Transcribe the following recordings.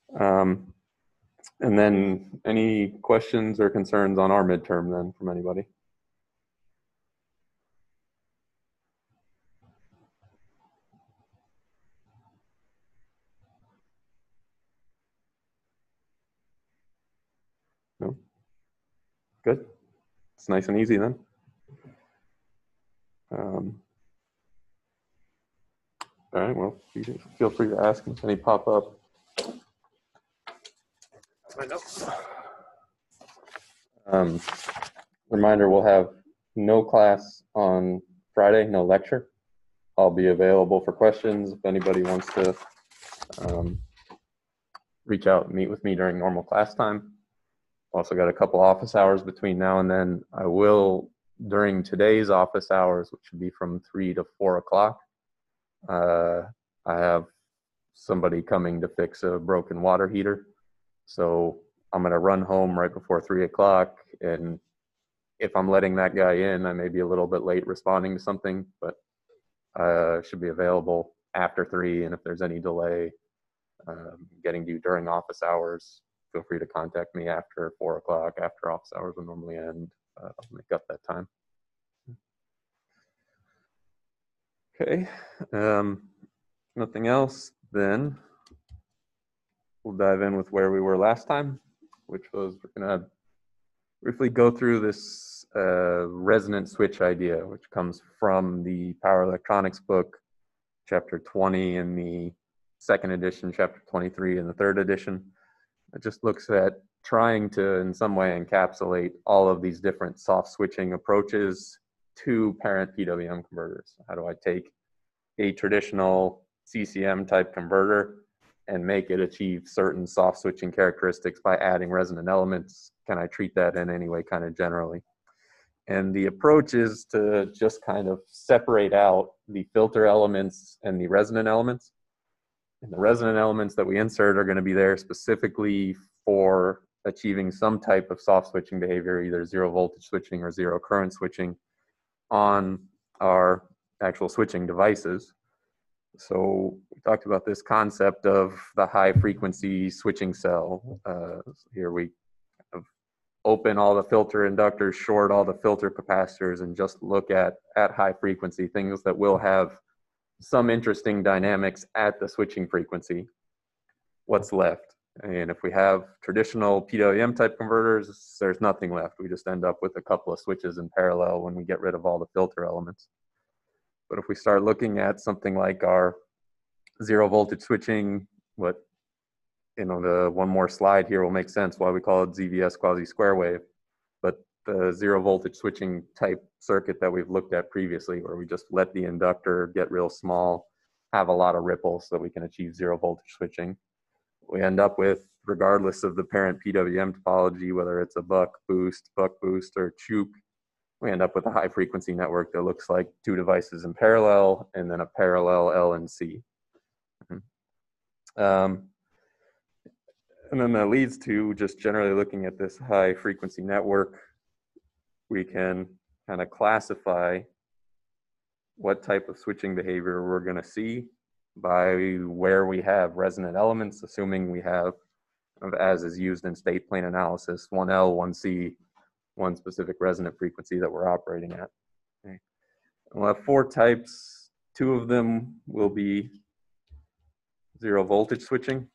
Um, and then any questions or concerns on our midterm then from anybody? No? Good. It's nice and easy then. Um, all right, well, feel free to ask if any pop up. Um, Reminder, we'll have no class on Friday, no lecture. I'll be available for questions if anybody wants to reach out and meet with me during normal class time. Also got a couple office hours between now and then. I will, during today's office hours, which should be from 3 to 4 o'clock, I have somebody coming to fix a broken water heater. So I'm going to run home right before 3 o'clock. And if I'm letting that guy in, I may be a little bit late responding to something, but should be available after 3. And if there's any delay getting to you during office hours, feel free to contact me after 4 o'clock, after office hours will normally end. I'll make up that time. Okay. Nothing else, then we'll dive in with where we were last time, which was we're going to briefly go through this resonant switch idea, which comes from the Power Electronics book, chapter 20 in the second edition, chapter 23 in the third edition. It just looks at trying to, in some way, encapsulate all of these different soft switching approaches to parent PWM converters. How do I take a traditional CCM type converter and make it achieve certain soft switching characteristics by adding resonant elements? Can I treat that in any way kind of generally? And the approach is to just kind of separate out the filter elements and the resonant elements. And the resonant elements that we insert are going to be there specifically for achieving some type of soft switching behavior, either zero voltage switching or zero current switching on our actual switching devices. So we talked about this concept of the high frequency switching cell. Here we open all the filter inductors, short all the filter capacitors, and just look at high frequency things that will have some interesting dynamics at the switching frequency. What's left? And if we have traditional PWM type converters, there's nothing left. We just end up with a couple of switches in parallel when we get rid of all the filter elements. But if we start looking at something like our zero voltage switching, what, the one more slide here will make sense why we call it ZVS quasi square wave. But the zero voltage switching type circuit that we've looked at previously, where we just let the inductor get real small, have a lot of ripples so that we can achieve zero voltage switching. We end up with, regardless of the parent PWM topology, whether it's a buck boost, or Choop, we end up with a high frequency network that looks like two devices in parallel and then a parallel L and C. And then that leads to just generally looking at this high frequency network. We can kind of classify what type of switching behavior we're going to see by where we have resonant elements, assuming we have, as is used in state plane analysis, one L, one C, one specific resonant frequency that we're operating at. Okay. We'll have 4 types. 2 of them will be zero voltage switching.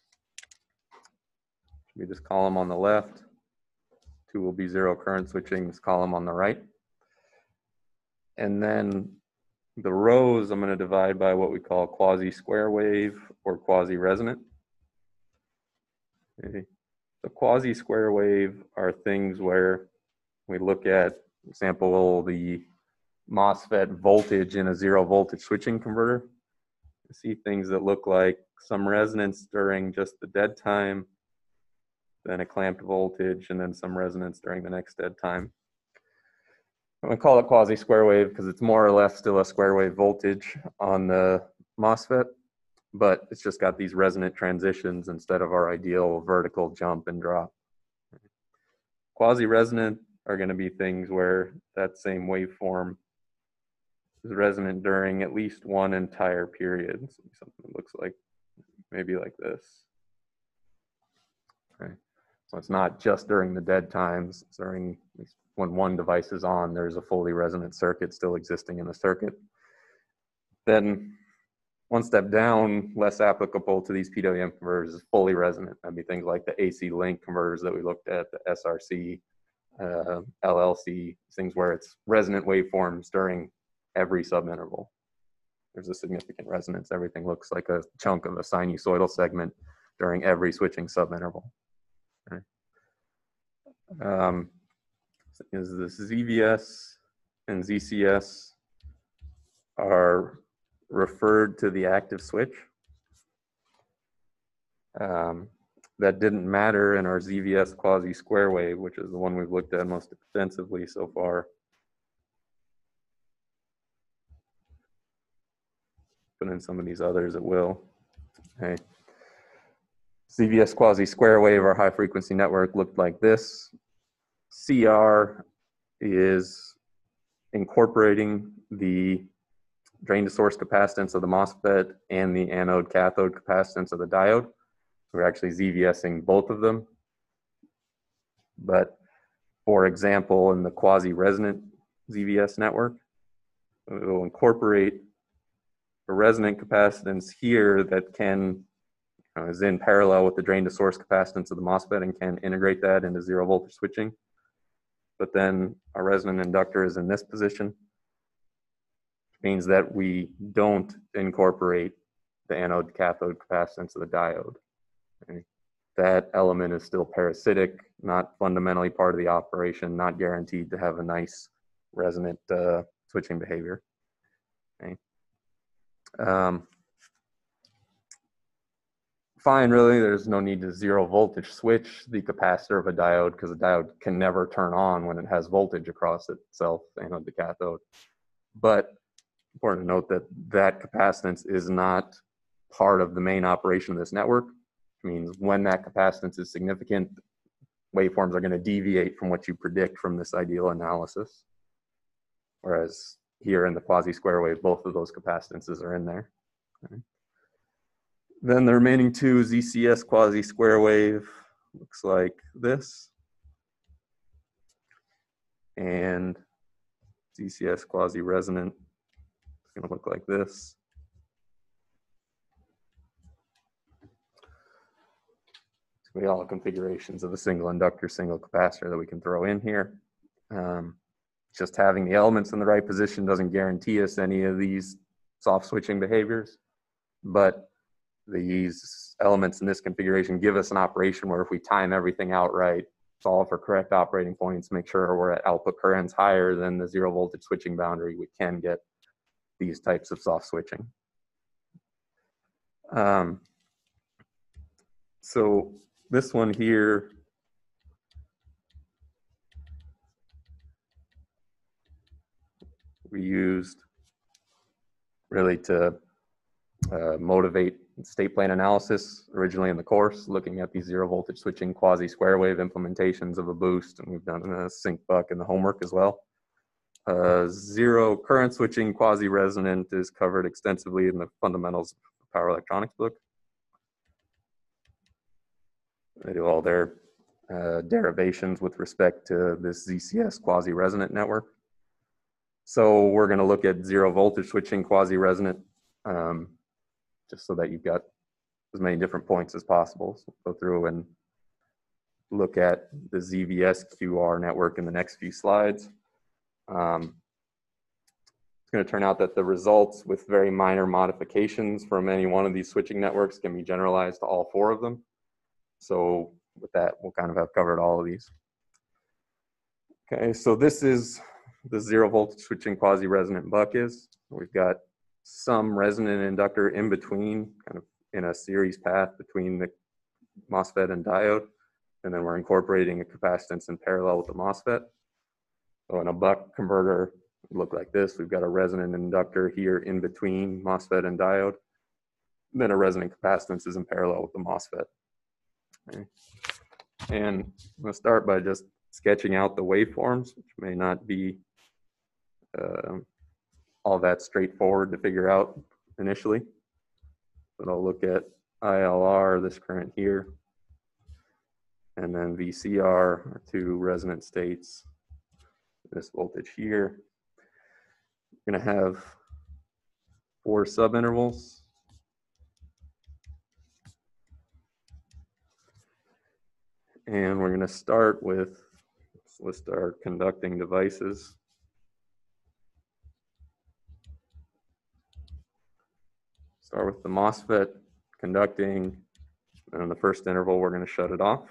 We just column on the left. 2 will be zero current switching, this column on the right. And then the rows I'm going to divide by what we call quasi square wave or quasi resonant. Okay. The quasi square wave are things where we look at, for example, the MOSFET voltage in a zero voltage switching converter. You see things that look like some resonance during just the dead time, then a clamped voltage, and then some resonance during the next dead time. I'm going to call it quasi square wave because it's more or less still a square wave voltage on the MOSFET, but it's just got these resonant transitions instead of our ideal vertical jump and drop. Quasi resonant are going to be things where that same waveform is resonant during at least one entire period. So something that looks like maybe like this. So it's not just during the dead times, it's during when one device is on, there's a fully resonant circuit still existing in the circuit. Then one step down, less applicable to these PWM converters, is fully resonant. That'd be things like the AC link converters that we looked at, the SRC, LLC, things where it's resonant waveforms during every subinterval. There's a significant resonance. Everything looks like a chunk of a sinusoidal segment during every switching subinterval. Okay. Is this ZVS and ZCS are referred to the active switch. That didn't matter in our ZVS quasi-square wave, which is the one we've looked at most extensively so far. But in some of these others, it will. Okay. ZVS quasi-square wave, our high frequency network, looked like this. CR is incorporating the drain to source capacitance of the MOSFET and the anode cathode capacitance of the diode. We're actually ZVSing both of them. But for example, in the quasi-resonant ZVS network, it will incorporate a resonant capacitance here that can is in parallel with the drain to source capacitance of the MOSFET and can integrate that into zero voltage switching. But then our resonant inductor is in this position, which means that we don't incorporate the anode cathode capacitance of the diode. Okay. That element is still parasitic, not fundamentally part of the operation, not guaranteed to have a nice resonant switching behavior. Okay. Fine, really, there's no need to zero voltage switch the capacitor of a diode because a diode can never turn on when it has voltage across itself, anode to cathode. But important to note that that capacitance is not part of the main operation of this network. Which means when that capacitance is significant, waveforms are going to deviate from what you predict from this ideal analysis. Whereas here in the quasi-square wave, both of those capacitances are in there. Okay. Then the remaining two, ZCS quasi-square wave, looks like this. And ZCS quasi-resonant is going to look like this. It's going to be all configurations of a single inductor, single capacitor that we can throw in here. Just having the elements in the right position doesn't guarantee us any of these soft switching behaviors, but these elements in this configuration give us an operation where if we time everything out right, solve for correct operating points, make sure we're at output currents higher than the zero voltage switching boundary, we can get these types of soft switching. So this one here, we used really to motivate state plane analysis originally in the course, looking at these zero voltage switching quasi-square wave implementations of a boost, and we've done a sync buck in the homework as well. Zero current switching quasi-resonant is covered extensively in the fundamentals of power electronics book. They do all their derivations with respect to this ZCS quasi-resonant network. So we're going to look at zero voltage switching quasi-resonant, just so that you've got as many different points as possible. So we'll go through and look at the ZVS QR network in the next few slides. It's going to turn out that the results with very minor modifications from any one of these switching networks can be generalized to all four of them. So with that, we'll kind of have covered all of these. Okay, so this is the zero voltage switching quasi-resonant buck is. We've got some resonant inductor in between, kind of in a series path between the MOSFET and diode, and then we're incorporating a capacitance in parallel with the MOSFET. So in a buck converter, it would look like this. We've got a resonant inductor here in between MOSFET and diode. Then a resonant capacitance is in parallel with the MOSFET. Okay. And I'm going to start by just sketching out the waveforms, which may not be all that straightforward to figure out initially. But I'll look at ILR, this current here. and then VCR are two resonant states. This voltage here. We're going to have 4 subintervals. And we're going to start with, let's list our conducting devices. Start with the MOSFET conducting, and in the first interval, we're going to shut it off.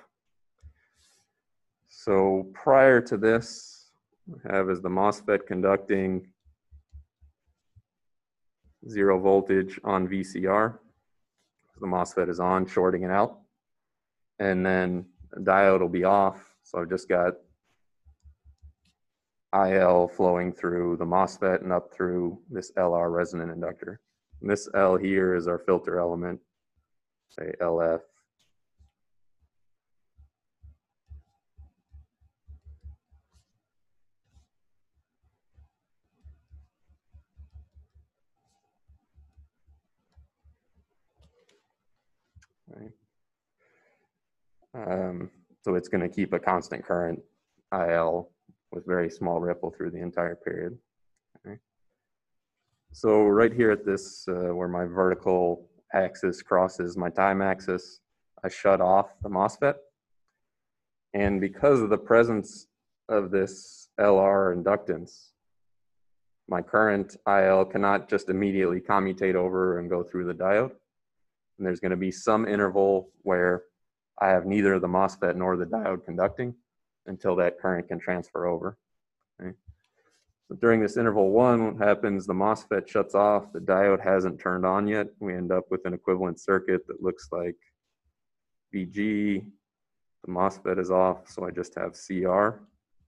So prior to this, we have is the MOSFET conducting 0 voltage on VCR. The MOSFET is on, shorting it out. And then the diode will be off. So I've just got IL flowing through the MOSFET and up through this LR resonant inductor. And this L here is our filter element, say LF. Right. So it's going to keep a constant current IL with very small ripple through the entire period. Okay. So right here at this, where my vertical axis crosses my time axis, I shut off the MOSFET. And because of the presence of this LR inductance, my current IL cannot just immediately commutate over and go through the diode. And there's going to be some interval where I have neither the MOSFET nor the diode conducting until that current can transfer over. Okay. So during this interval 1, what happens, the MOSFET shuts off, the diode hasn't turned on yet. We end up with an equivalent circuit that looks like VG. The MOSFET is off, so I just have CR.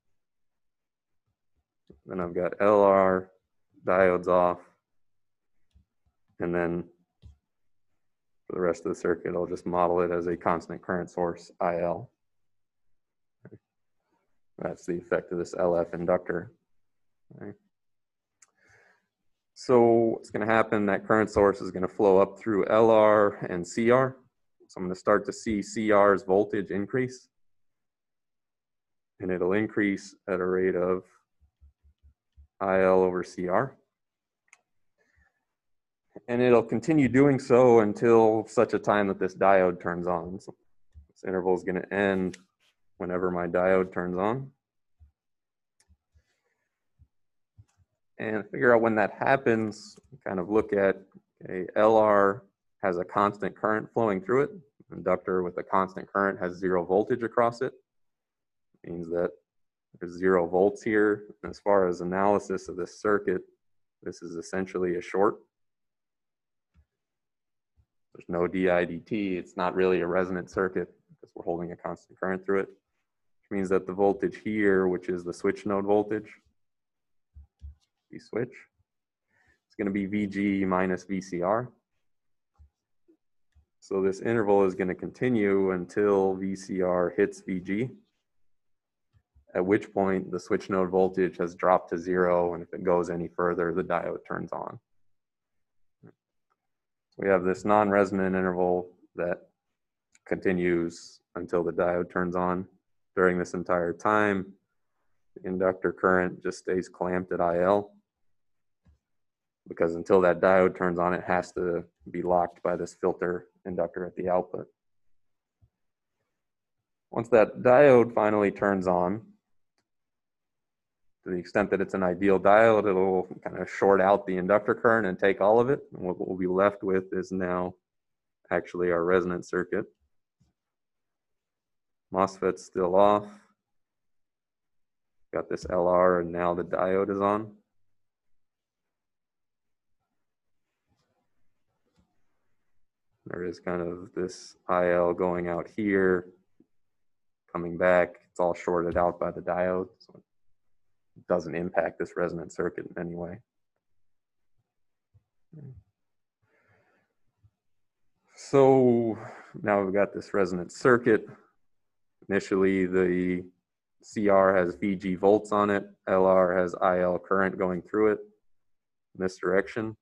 Then I've got LR, diodes off, and then for the rest of the circuit, I'll just model it as a constant current source, IL. That's the effect of this LF inductor. Okay. So what's going to happen, that current source is going to flow up through LR and CR. So I'm going to start to see CR's voltage increase. And it'll increase at a rate of IL over CR. And it'll continue doing so until such a time that this diode turns on. So this interval is going to end whenever my diode turns on. And figure out when that happens, kind of look at, okay, LR has a constant current flowing through it. Inductor with a constant current has 0 voltage across it. Means that there's 0 volts here. And as far as analysis of this circuit, this is essentially a short. There's no DI/dt. It's not really a resonant circuit because we're holding a constant current through it, which means that the voltage here, which is the switch node voltage, V switch, it's going to be VG minus VCR. So this interval is going to continue until VCR hits VG, at which point the switch node voltage has dropped to 0, and if it goes any further, the diode turns on. So we have this non-resonant interval that continues until the diode turns on. During this entire time, the inductor current just stays clamped at IL, because until that diode turns on, it has to be locked by this filter inductor at the output. Once that diode finally turns on, to the extent that it's an ideal diode, it'll kind of short out the inductor current and take all of it. And what we'll be left with is now actually our resonant circuit. MOSFET's still off. Got this LR, and now the diode is on. There is kind of this IL going out here, coming back. It's all shorted out by the diode, so it doesn't impact this resonant circuit in any way. So now we've got this resonant circuit. Initially, the CR has VG volts on it. LR has IL current going through it in this direction.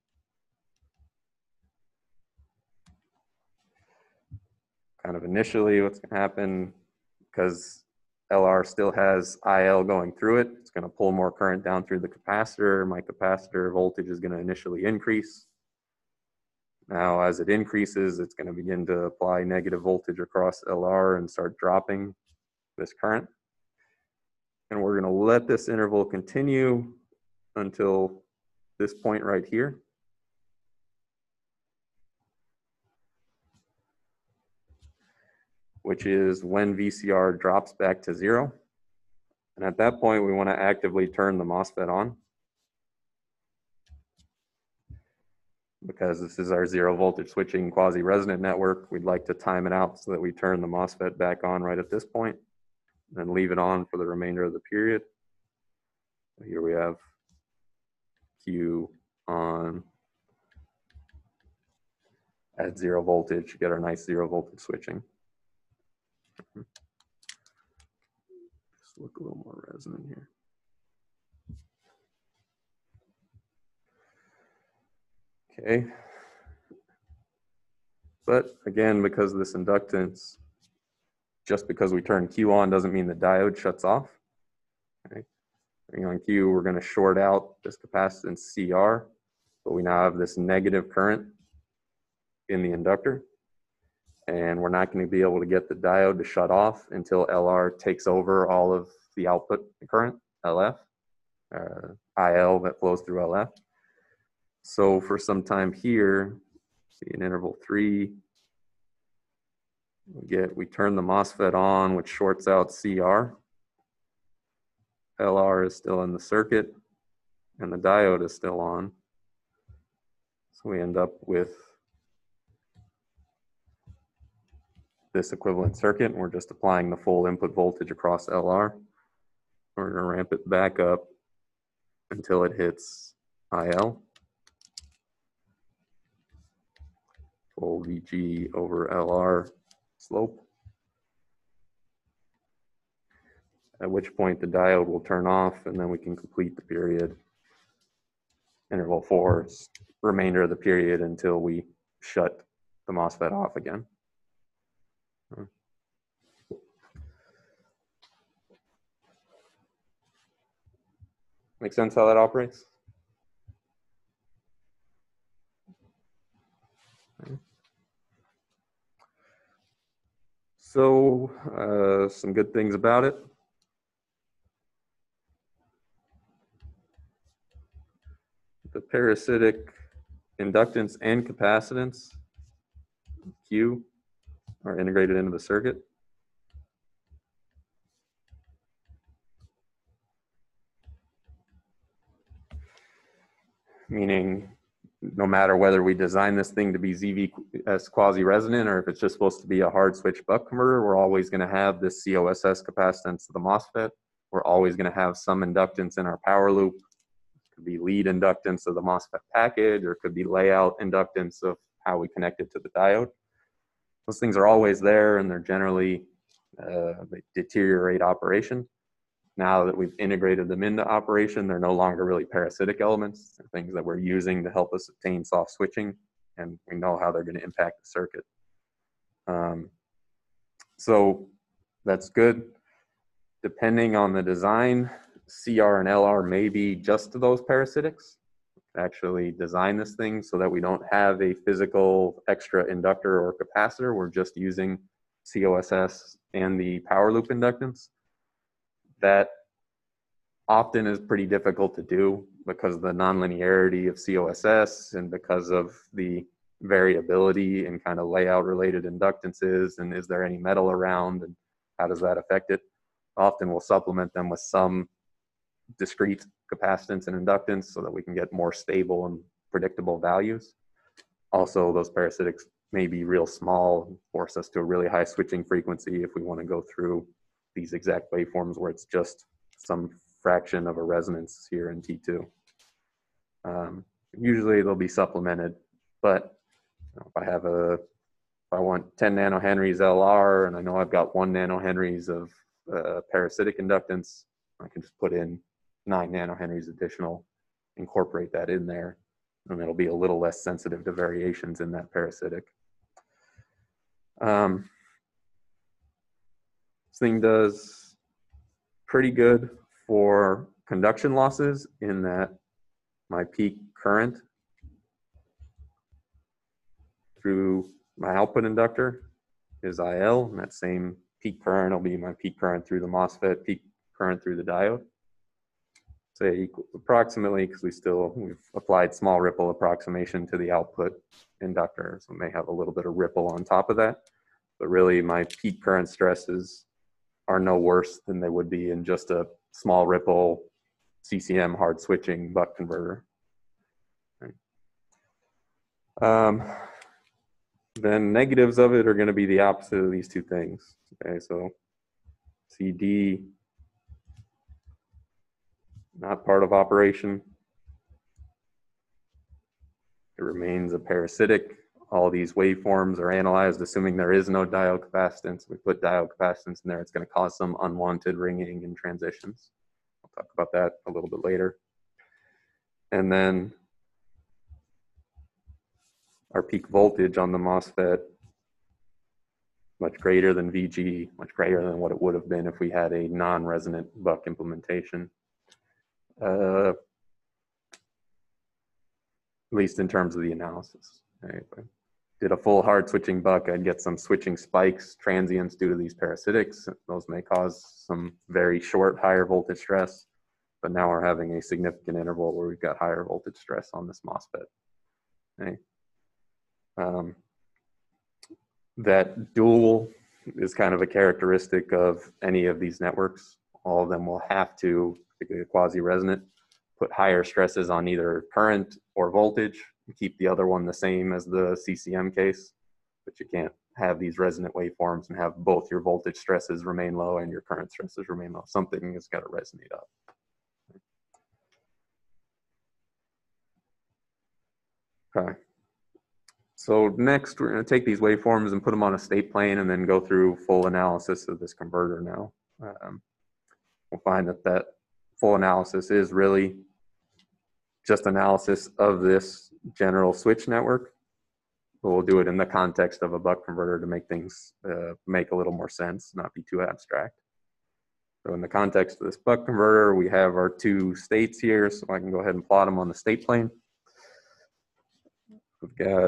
Kind of initially, what's going to happen, because LR still has IL going through it. It's going to pull more current down through the capacitor. My capacitor voltage is going to initially increase. Now, as it increases, it's going to begin to apply negative voltage across LR and start dropping this current. And we're going to let this interval continue until this point right here. Which is when VCR drops back to 0. And at that point, we want to actively turn the MOSFET on, because this is our 0 voltage switching quasi-resonant network. We'd like to time it out so that we turn the MOSFET back on right at this point, and leave it on for the remainder of the period. So here we have Q on at 0 voltage, get our nice 0 voltage switching. Just look a little more resonant here. Okay. But again, because of this inductance, just because we turn Q on doesn't mean the diode shuts off. Okay. Turning on Q, we're going to short out this capacitance CR, but we now have this negative current in the inductor. And we're not going to be able to get the diode to shut off until LR takes over all of the output current, LF, IL that flows through LF. So for some time here, see in interval 3, we turn the MOSFET on, which shorts out CR. LR is still in the circuit, and the diode is still on. So we end up with this equivalent circuit, and we're just applying the full input voltage across LR. We're going to ramp it back up until it hits IL. Full VG over LR slope. At which point the diode will turn off, and then we can complete the period. Interval 4 is remainder of the period until we shut the MOSFET off again. Make sense how that operates? So some good things about it. The parasitic inductance and capacitance, Q, are integrated into the circuit. Meaning, no matter whether we design this thing to be ZVS quasi-resonant or if it's just supposed to be a hard switch buck converter, we're always going to have this COSS capacitance of the MOSFET. We're always going to have some inductance in our power loop. It could be lead inductance of the MOSFET package, or it could be layout inductance of how we connect it to the diode. Those things are always there, and they're generally, they deteriorate operation. Now that we've integrated them into operation, they're no longer really parasitic elements. They're things that we're using to help us obtain soft switching, and we know how they're going to impact the circuit. So that's good. Depending on the design, CR and LR may be just to those parasitics. Actually design this thing so that we don't have a physical extra inductor or capacitor. We're just using COSS and the power loop inductance. That often is pretty difficult to do because of the nonlinearity of COSS and because of the variability in kind of layout related inductances, and is there any metal around and how does that affect it. Often we'll supplement them with some discrete capacitance and inductance so that we can get more stable and predictable values. Also, those parasitics may be real small and force us to a really high switching frequency if we want to go through these exact waveforms where it's just some fraction of a resonance here in T2. Usually they'll be supplemented, but if I want 10 nanohenries LR and I know I've got 1 nanohenries of parasitic inductance, I can just put in 9 nanohenries additional, incorporate that in there, and it'll be a little less sensitive to variations in that parasitic. This thing does pretty good for conduction losses in that my peak current through my output inductor is IL, and that same peak current will be my peak current through the MOSFET, peak current through the diode. Say equals approximately, because we've applied small ripple approximation to the output inductor, so it may have a little bit of ripple on top of that. But really, my peak current stresses are no worse than they would be in just a small ripple CCM hard switching buck converter. Then negatives of it are going to be the opposite of these two things. Okay, so CD, not part of operation. It remains a parasitic. All these waveforms are analyzed assuming there is no diode capacitance. We put diode capacitance in there, it's going to cause some unwanted ringing and transitions. I'll talk about that a little bit later. And then our peak voltage on the MOSFET, much greater than VG, much greater than what it would have been if we had a non-resonant buck implementation. At least in terms of the analysis. Right? If I did a full hard switching buck, I'd get some switching spikes, transients due to these parasitics. Those may cause some very short higher voltage stress, but now we're having a significant interval where we've got higher voltage stress on this MOSFET. Okay? That dual is kind of a characteristic of any of these networks. All of them will have to, particularly quasi-resonant, put higher stresses on either current or voltage and keep the other one the same as the CCM case, but you can't have these resonant waveforms and have both your voltage stresses remain low and your current stresses remain low. Something has got to resonate up. Okay. So next, we're going to take these waveforms and put them on a state plane and then go through full analysis of this converter now. We'll find that that full analysis is really just analysis of this general switch network. But we'll do it in the context of a buck converter to make things make a little more sense, not be too abstract. So in the context of this buck converter, we have our two states here, so I can go ahead and plot them on the state plane. We've got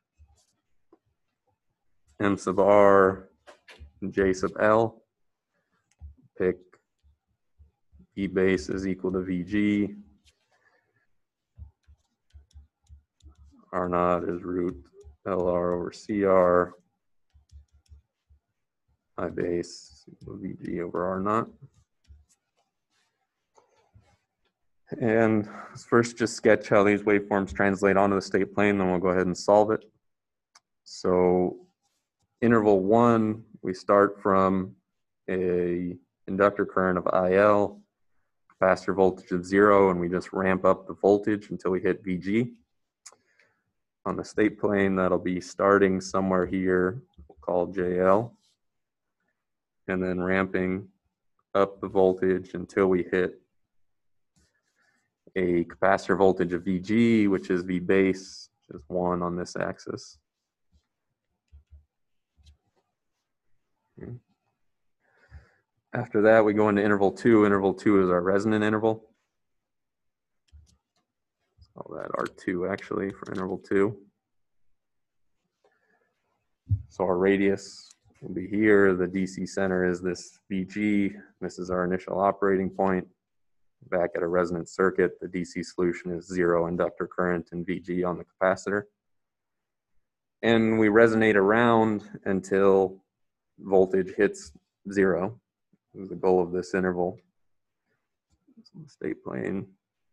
M sub R and J sub L. Pick V base is equal to VG. R naught is root LR over CR. I base equal to VG over R naught. And let's first just sketch how these waveforms translate onto the state plane, then we'll go ahead and solve it. So interval 1, we start from a inductor current of IL, capacitor voltage of 0, and we just ramp up the voltage until we hit VG. On the state plane, that'll be starting somewhere here, we'll call JL, and then ramping up the voltage until we hit a capacitor voltage of VG, which is V base, which is 1 on this axis. Okay. After that, we go into interval 2. Interval 2 is our resonant interval. Let's call that R2 actually for interval 2. So our radius will be here. The DC center is this VG. This is our initial operating point. Back at a resonant circuit, the DC solution is 0 inductor current and VG on the capacitor. And we resonate around until voltage hits 0. This is the goal of this interval. So the state plane,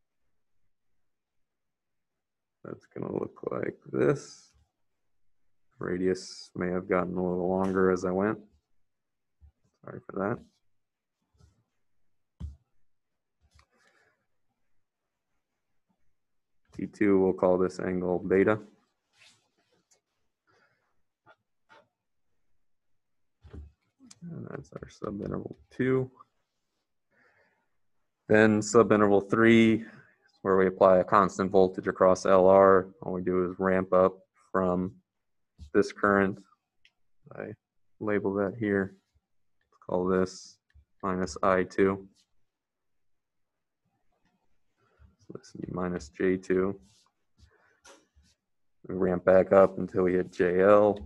that's going to look like this. Radius may have gotten a little longer as I went. Sorry for that. T2, we'll call this angle beta. And that's our subinterval 2. Then subinterval 3, where we apply a constant voltage across LR. All we do is ramp up from this current. I label that here. Call this minus I2. So this would be minus J2. We ramp back up until we hit JL.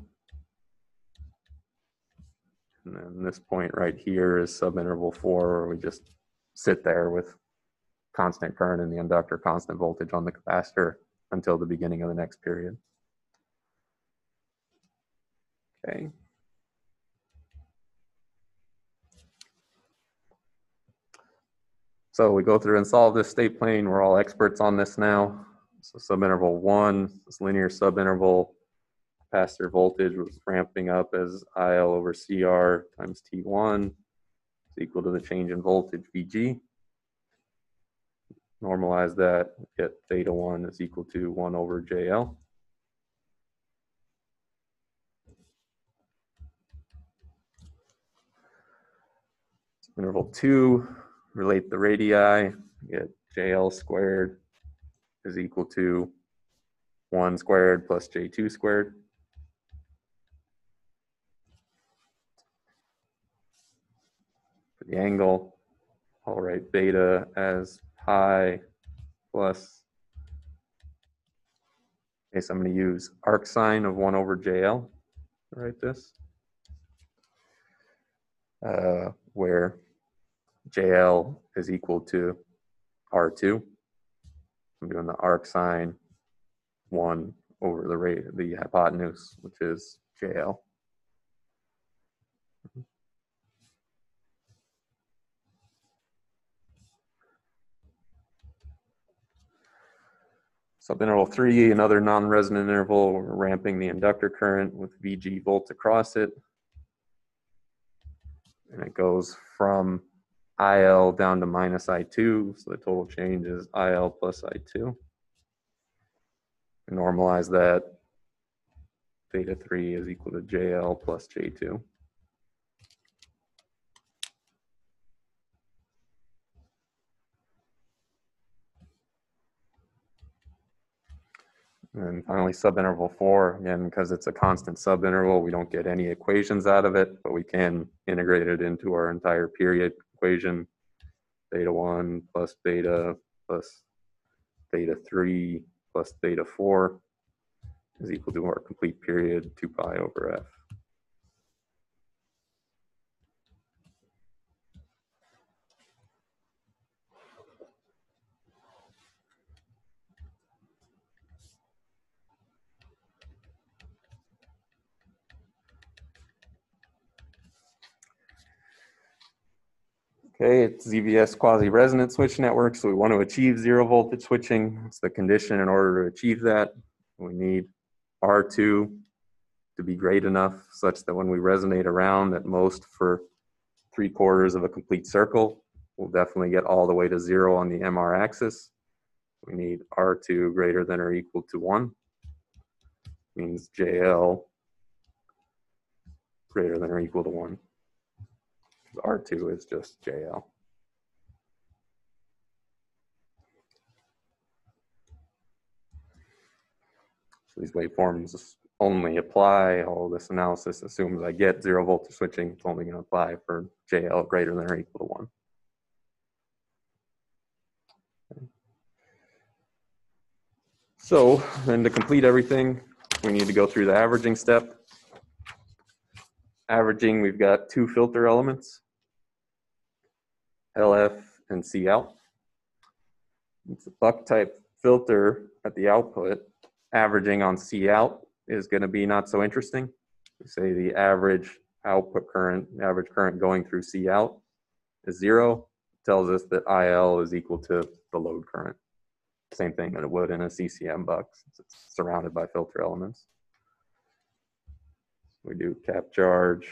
And then this point right here is subinterval 4, where we just sit there with constant current in the inductor, constant voltage on the capacitor until the beginning of the next period. Okay. So we go through and solve this state plane. We're all experts on this now. So subinterval 1, this linear subinterval, capacitor voltage was ramping up as IL over CR times T1 is equal to the change in voltage VG. Normalize that, get theta 1 is equal to 1 over JL. Interval 2, relate the radii, get JL squared is equal to 1 squared plus J2 squared. For the angle, I'll write beta as pi plus, okay, so I'm going to use arc sine of 1 over JL to write this, where JL is equal to R2. I'm doing the arc sine 1 over the hypotenuse, which is JL. Subinterval 3, another non-resonant interval, we're ramping the inductor current with VG volts across it. And it goes from IL down to minus I2, so the total change is IL plus I2. Normalize that, theta 3 is equal to JL plus J2. And finally, subinterval 4, again, because it's a constant subinterval, we don't get any equations out of it, but we can integrate it into our entire period equation. Theta 1 plus theta 3 plus theta 4 is equal to our complete period, 2 pi over F. Okay, it's ZVS quasi-resonant switch network, so we want to achieve zero voltage switching. It's the condition in order to achieve that. We need R2 to be great enough such that when we resonate around at most for 3/4 of a complete circle, we'll definitely get all the way to 0 on the MR axis. We need R2 greater than or equal to 1. Means JL greater than or equal to 1. R2 is just JL. So these waveforms only apply, all this analysis assumes I get zero voltage switching. It's only going to apply for JL greater than or equal to 1. So then to complete everything, we need to go through the averaging step. Averaging, we've got 2 filter elements, LF and C out. It's a buck type filter at the output. Averaging on C out is going to be not so interesting. We say the average output current, average current going through C out is 0. It tells us that IL is equal to the load current. Same thing that it would in a CCM buck, since it's surrounded by filter elements. We do cap charge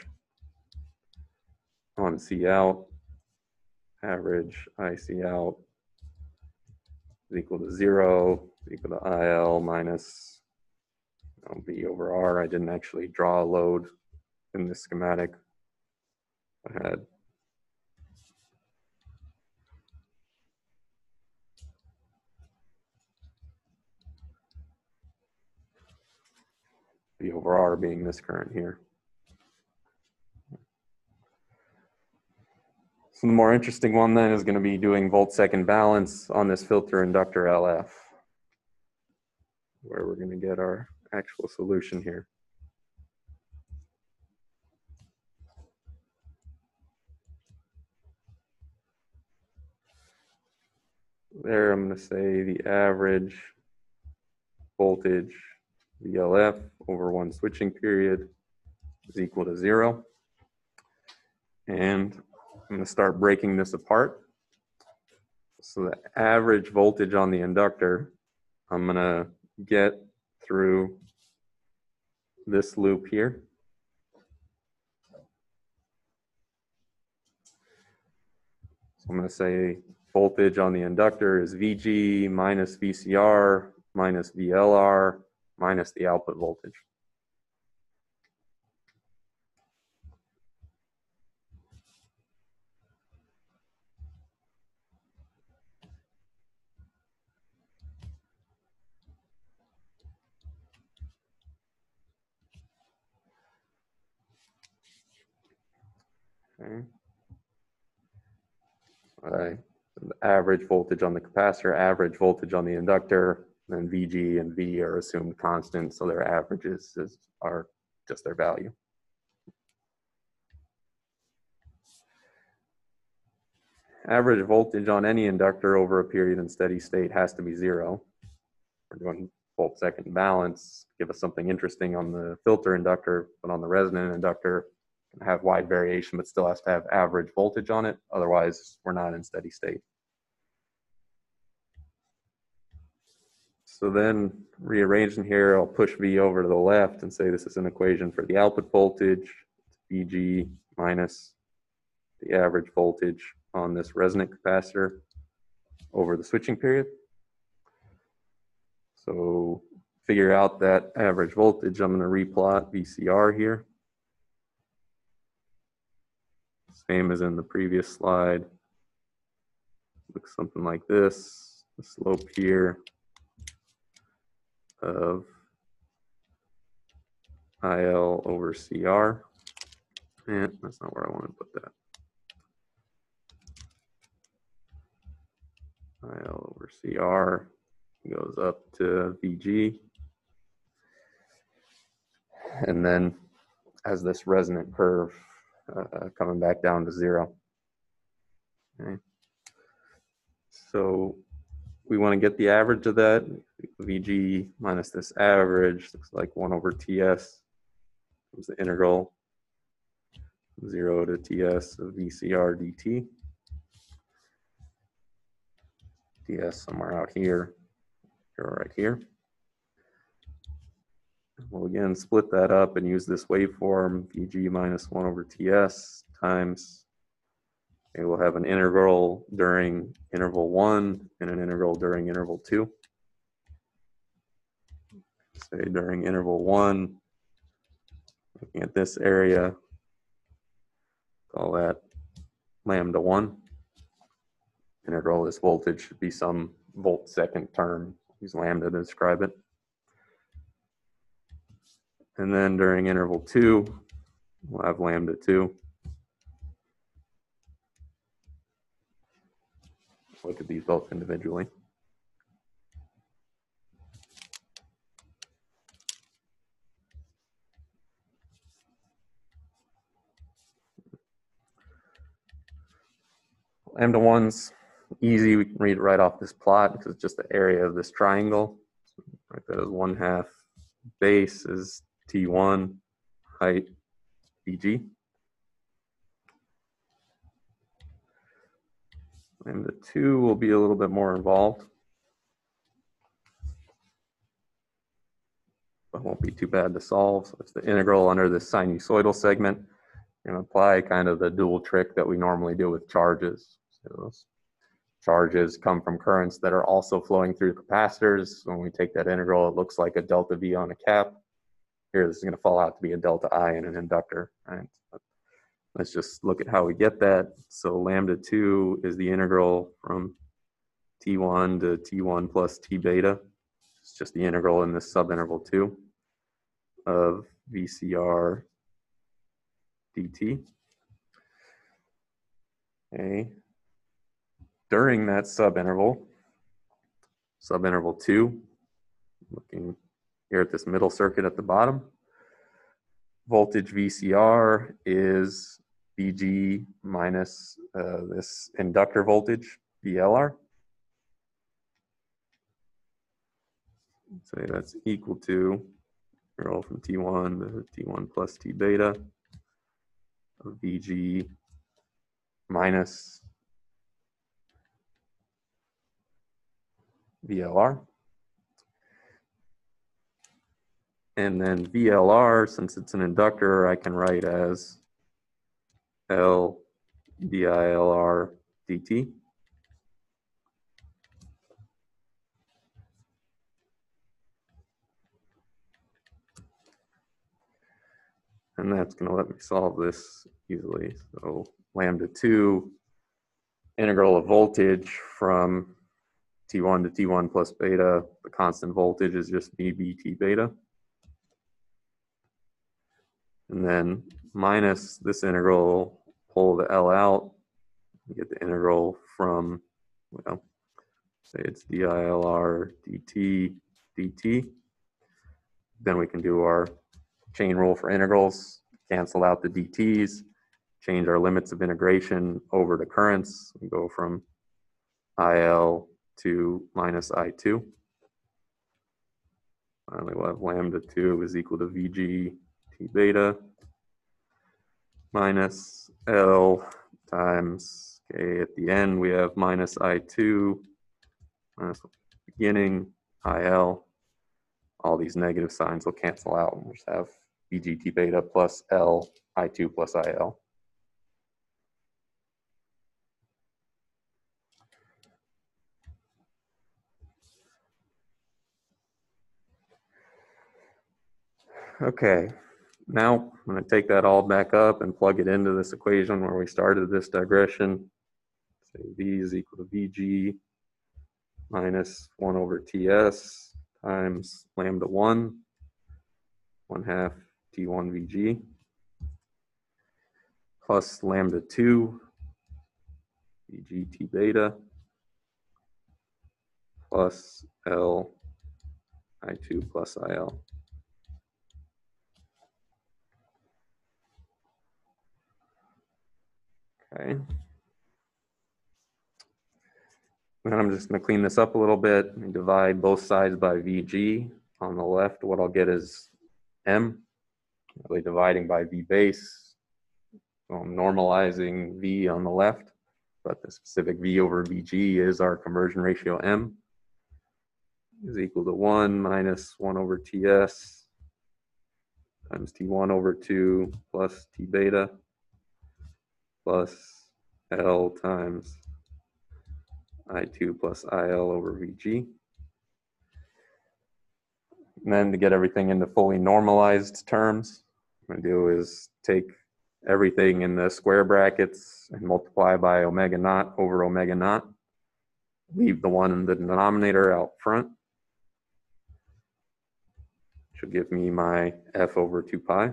on C out, average IC out is equal to 0, equal to IL minus V over R. I didn't actually draw a load in this schematic. I had V over R being this current here. So the more interesting one then is going to be doing volt-second balance on this filter inductor LF, where we're going to get our actual solution here. There I'm going to say the average voltage VLF over one switching period is equal to 0. And I'm going to start breaking this apart. So the average voltage on the inductor, I'm going to get through this loop here. So I'm going to say voltage on the inductor is VG minus VCR minus VLR minus the output voltage. Okay. The average voltage on the capacitor, average voltage on the inductor, then VG and V are assumed constant, so their averages are just their value. Average voltage on any inductor over a period in steady state has to be 0. We're doing volt-second balance, give us something interesting on the filter inductor, but on the resonant inductor, have wide variation, but still has to have average voltage on it. Otherwise, we're not in steady state. So then rearranging here, I'll push V over to the left and say this is an equation for the output voltage, VG minus the average voltage on this resonant capacitor over the switching period. So figure out that average voltage. I'm going to replot VCR here. Same as in the previous slide. Looks something like this. The slope here of IL over CR. And that's not where I want to put that. IL over CR goes up to VG. And then as this resonant curve coming back down to 0. Okay. So we want to get the average of that. VG minus this average looks like 1 over TS is the integral 0 to TS of VCR dt. TS somewhere out here, or right here. We'll again split that up and use this waveform, VG minus 1 over TS times, okay, we'll have an integral during interval 1 and an integral during interval 2. Say during interval 1, looking at this area, call that lambda 1. Integral this voltage should be some volt-second term. Use lambda to describe it. And then during interval 2, we'll have lambda 2. Look at these both individually. Lambda 1's easy. We can read it right off this plot because it's just the area of this triangle. Right, that is 1/2 base is T1, height VG. Lambda 2 will be a little bit more involved, but won't be too bad to solve. So it's the integral under this sinusoidal segment. We're going to apply kind of the dual trick that we normally do with charges. So those charges come from currents that are also flowing through capacitors. When we take that integral, it looks like a delta V on a cap. Here, this is going to fall out to be a delta I in an inductor. Right? Let's just look at how we get that. So lambda 2 is the integral from T1 to T1 plus T beta. It's just the integral in this subinterval 2 of VCR dt. Okay. During that subinterval 2, looking here at this middle circuit at the bottom, voltage VCR is VG minus this inductor voltage, VLR. Say that's equal to, roll from T1 to T1 plus T beta of VG minus VLR. And then VLR, since it's an inductor, I can write as L DILR dt. And that's going to let me solve this easily. So lambda 2 integral of voltage from T1 to T1 plus beta, the constant voltage is just VBT beta. And then minus this integral, pull the L out, get the integral from, well, say it's DILR dt. Then we can do our chain rule for integrals, cancel out the dt's, change our limits of integration over to currents. We go from IL to minus I2. Finally, we'll have lambda 2 is equal to VG T beta minus L times, okay, at the end we have minus I2 minus beginning IL. All these negative signs will cancel out and we'll just have VG T beta plus L I2 plus IL. Okay, now I'm going to take that all back up and plug it into this equation where we started this digression. Say V is equal to VG minus 1 over TS times lambda 1, 1/2 T1 VG, plus lambda 2 VG T beta plus L I2 plus IL. Okay. And I'm just going to clean this up a little bit and divide both sides by VG. On the left, what I'll get is M, really dividing by V base. So I'm normalizing V on the left, but the specific V over VG is our conversion ratio M, is equal to 1 minus 1 over TS times T1 over 2 plus T beta plus L times I2 plus IL over VG. And then to get everything into fully normalized terms, what I'm going to do is take everything in the square brackets and multiply by omega naught over omega naught. Leave the one in the denominator out front. Should give me my F over 2 pi.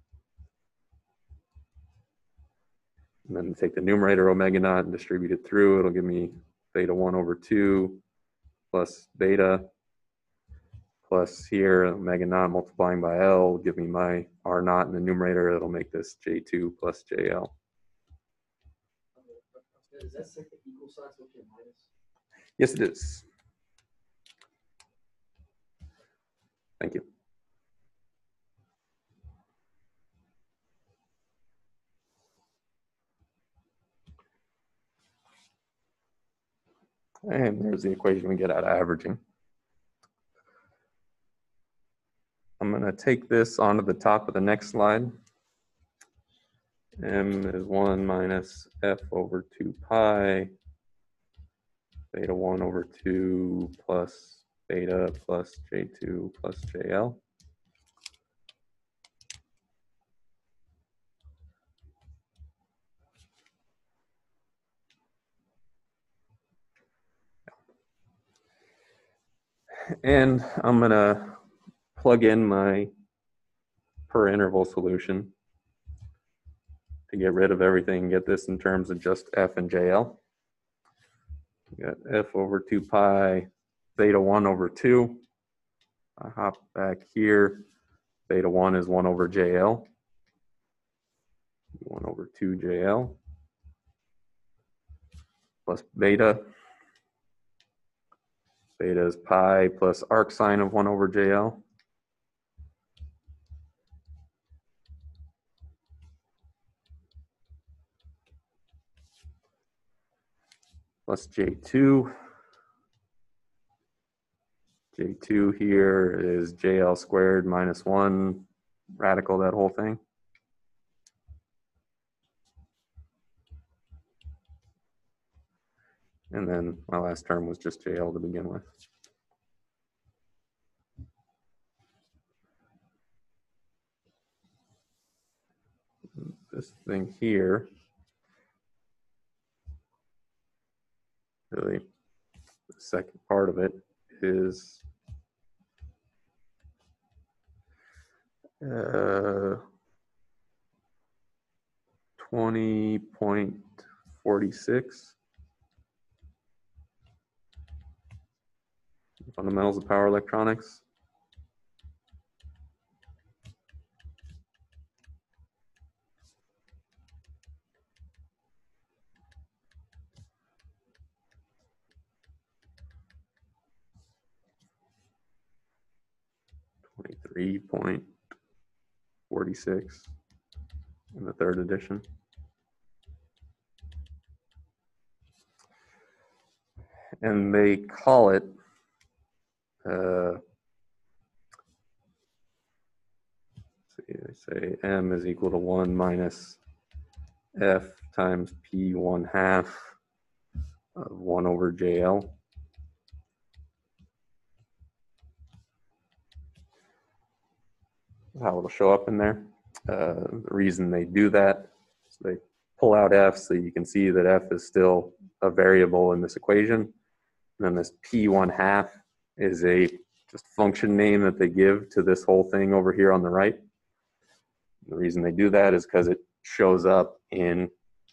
And then take the numerator omega naught and distribute it through. It'll give me beta 1 over 2 plus beta plus here omega naught multiplying by L will give me my R naught in the numerator. That'll make this J2 plus JL. Is that second equal sign supposed to be a minus? Yes, it is. Thank you. And there's the equation we get out of averaging. I'm going to take this onto the top of the next slide. M is 1 minus F over 2 pi, beta 1 over 2 plus beta plus J2 plus JL. And I'm going to plug in my per interval solution to get rid of everything and get this in terms of just F and JL. We got F over 2 pi, theta 1 over 2. I hop back here. Theta 1 is 1 over JL. 1 over 2 JL. Plus beta. Beta is pi plus arc sine of 1 over JL. Plus J2. J2 here is JL squared minus 1, radical that whole thing. And then my last term was just JL to begin with. This thing here, really, the second part of it is 20.46. Fundamentals of power electronics. .46 in the third edition. And they call it they say M is equal to 1 minus F times P 1/2 of 1 over JL. How it'll show up in there. The reason they do that is they pull out F so you can see that F is still a variable in this equation. And then this P 1/2 is a just function name that they give to this whole thing over here on the right. The reason they do that is because it shows up in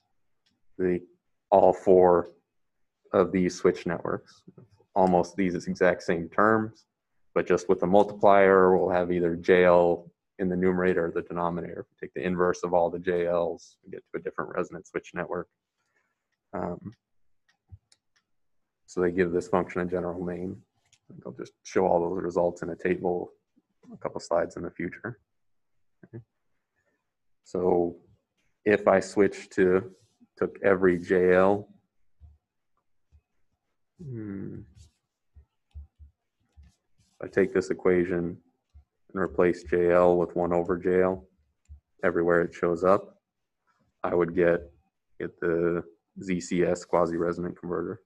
all 4 of these switch networks. Almost these exact same terms, but just with the multiplier, we'll have either JL in the numerator or the denominator. If we take the inverse of all the JLs, we get to a different resonant switch network. So they give this function a general name. They'll just show all those results in a table a couple slides in the future. Okay. So if I took every JL, I take this equation and replace JL with 1 over JL everywhere it shows up, I would get the ZCS quasi-resonant converter.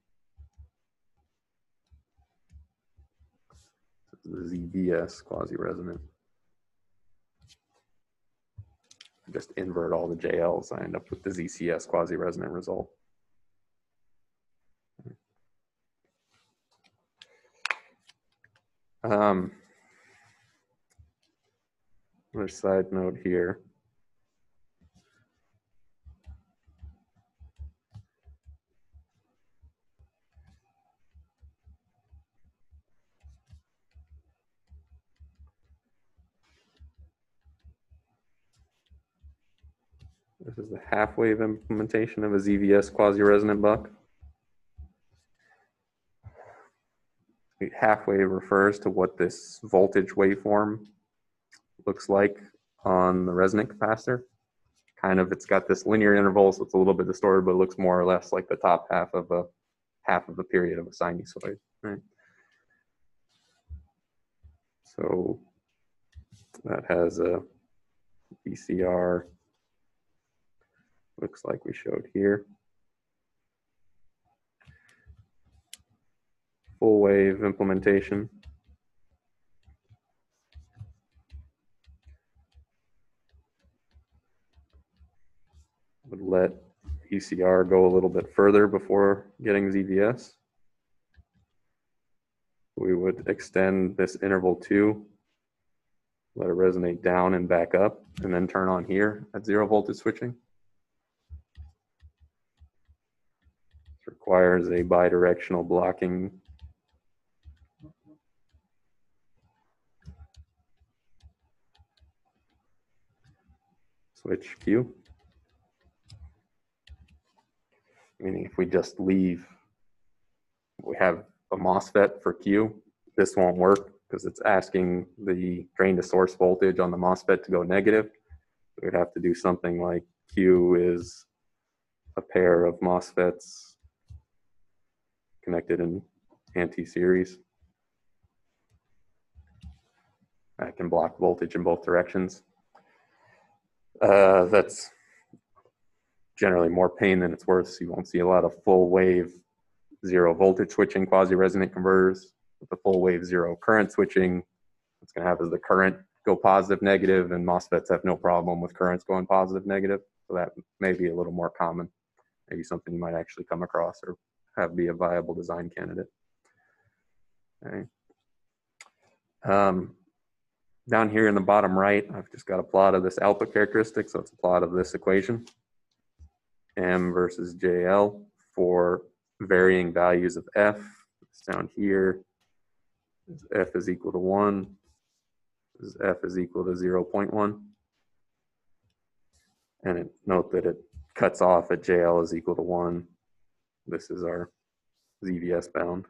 The ZBS quasi-resonant. Just invert all the JLs, I end up with the ZCS quasi-resonant result. Another side note here. This is the half-wave implementation of a ZVS quasi-resonant buck. Half-wave refers to what this voltage waveform looks like on the resonant capacitor. Kind of, it's got this linear interval, so it's a little bit distorted, but it looks more or less like the top half of a period of a sinusoid, right? So that has a VCR, looks like we showed here. Full wave implementation. Would let VCR go a little bit further before getting ZVS. We would extend this interval 2, let it resonate down and back up, and then turn on here at 0 voltage switching. requires a bidirectional blocking switch Q. Meaning if we just leave, we have a MOSFET for Q, this won't work because it's asking the drain to source voltage on the MOSFET to go negative. We'd have to do something like Q is a pair of MOSFETs connected in anti-series. That can block voltage in both directions. That's generally more pain than it's worth, so you won't see a lot of full wave zero voltage switching quasi-resonant converters. With the full wave zero current switching, what's going to happen is the current go positive, negative, and MOSFETs have no problem with currents going positive, negative. So that may be a little more common, maybe something you might actually come across or have be a viable design candidate. Okay. Down here in the bottom right, I've just got a plot of this output characteristic. So it's a plot of this equation, M versus JL for varying values of F. It's down here, F is equal to 1, F is equal to 0.1. And note that it cuts off at JL is equal to 1. This is our ZVS bound.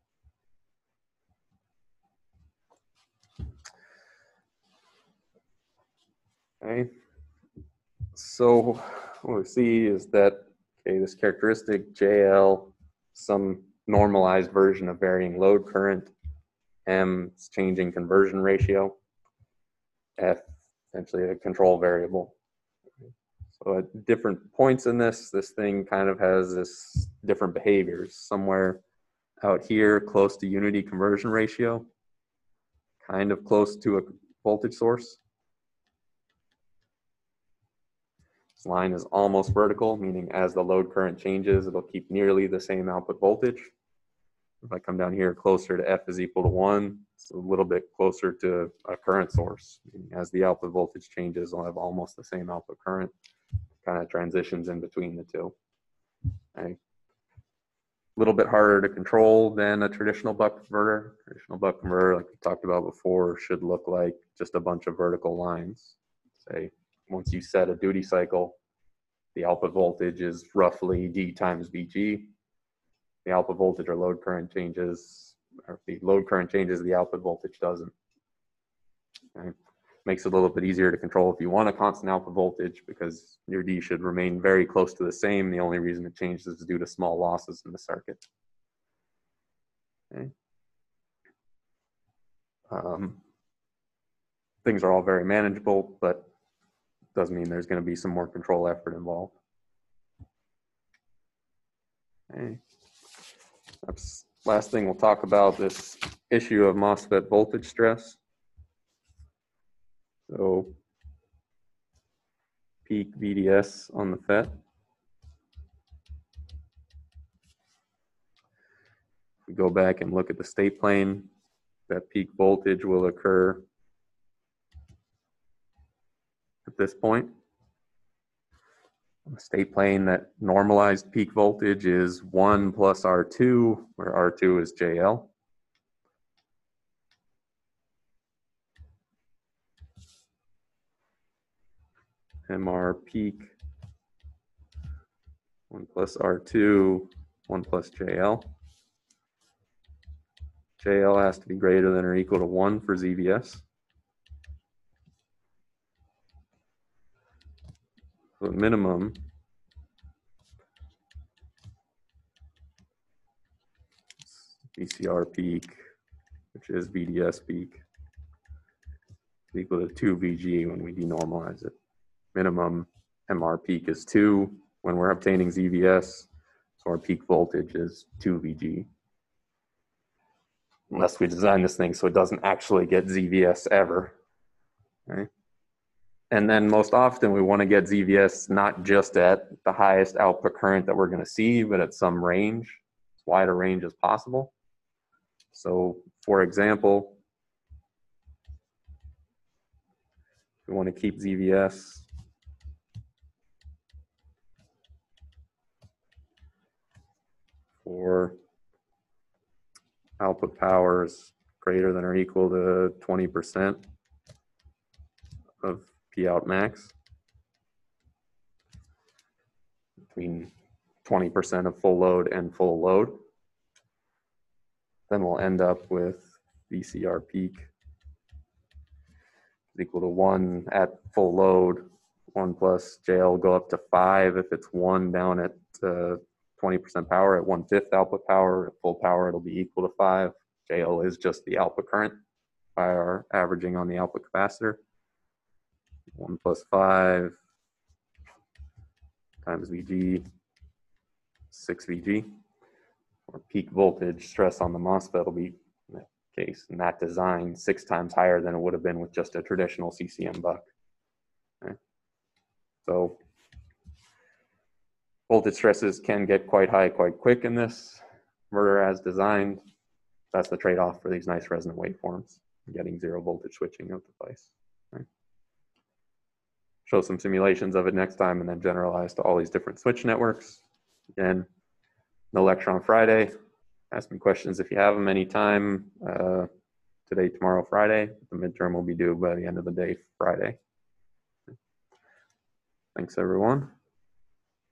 Okay, so what we see is that, okay, this characteristic JL, some normalized version of varying load current, M is changing conversion ratio, F essentially a control variable. So at different points in this thing kind of has this different behaviors. Somewhere out here close to unity conversion ratio, kind of close to a voltage source. This line is almost vertical, meaning as the load current changes, it'll keep nearly the same output voltage. If I come down here closer to F is equal to 1, it's a little bit closer to a current source. As the output voltage changes, I'll have almost the same output current. Kind of transitions in between the two. Okay. A little bit harder to control than a traditional buck converter. Traditional buck converter, like we talked about before, should look like just a bunch of vertical lines. Say, once you set a duty cycle, the output voltage is roughly D times VG. The output voltage or load current changes, or if the load current changes, the output voltage doesn't. Okay. Makes it a little bit easier to control if you want a constant output voltage because your D should remain very close to the same. The only reason it changes is due to small losses in the circuit. Okay. Things are all very manageable, but doesn't mean there's going to be some more control effort involved. Okay. That's last thing we'll talk about, this issue of MOSFET voltage stress. So peak VDS on the FET. If we go back and look at the state plane, that peak voltage will occur at this point. On the state plane, that normalized peak voltage is 1 plus R2, where R2 is JL. MR peak, 1 plus R2, 1 plus JL. JL has to be greater than or equal to 1 for ZVS. So at minimum, VCR peak, which is VDS peak, is equal to 2 VG when we denormalize it. Minimum MR peak is 2 when we're obtaining ZVS, so our peak voltage is 2 VG. Unless we design this thing so it doesn't actually get ZVS ever. Okay? And then most often we want to get ZVS not just at the highest output current that we're going to see, but at some range, as wide a range as possible. So for example, we want to keep ZVS for output power is greater than or equal to 20% of P out max, between 20% of full load and full load. Then we'll end up with VCR peak is equal to 1 at full load. 1 plus JL will go up to 5 if it's 1 down at 20% power. At 1/5 output power, at full power, it'll be equal to 5. JL is just the output current by our averaging on the output capacitor. 1 plus 5 times VG, 6 VG. Or peak voltage stress on the MOSFET will be, in that case, in that design, 6 times higher than it would have been with just a traditional CCM buck. Okay. So voltage stresses can get quite high quite quick in this converter as designed. That's the trade-off for these nice resonant waveforms, getting 0 voltage switching of the device. Okay. Show some simulations of it next time and then generalize to all these different switch networks. Again, no lecture on Friday. Ask me questions if you have them anytime. Today, tomorrow, Friday. The midterm will be due by the end of the day, Friday. Thanks, everyone.